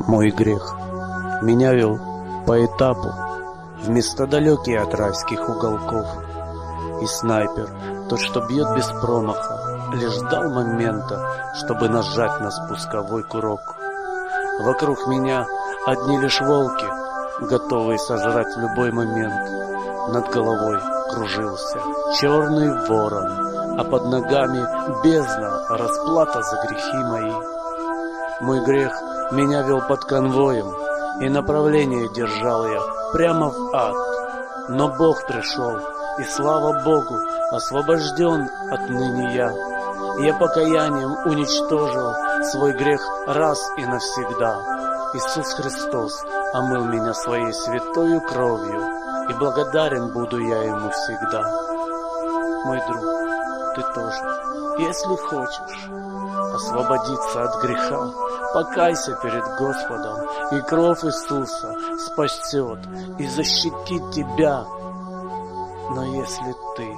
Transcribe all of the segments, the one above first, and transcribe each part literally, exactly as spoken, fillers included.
Мой грех меня вел по этапу в места далекие от райских уголков. И снайпер, тот, что бьет без промаха, лишь ждал момента, чтобы нажать на спусковой курок. Вокруг меня одни лишь волки, готовые сожрать в любой момент. Над головой кружился черный ворон, а под ногами бездна, расплата за грехи мои. Мой грех меня вел под конвоем, и направление держал я прямо в ад. Но Бог пришел, и слава Богу, освобожден отныне я. Я покаянием уничтожил свой грех раз и навсегда. Иисус Христос омыл меня своей святою кровью, и благодарен буду я Ему всегда. Мой друг, ты тоже, если хочешь освободиться от греха, покайся перед Господом, и кровь Иисуса спасет и защитит тебя. Но если ты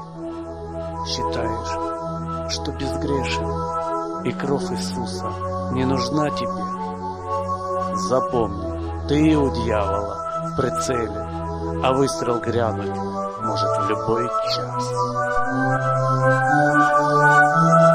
считаешь, что безгрешен, и кровь Иисуса не нужна тебе, запомни, ты у дьявола в прицеле, а выстрел грянуть может в любой час.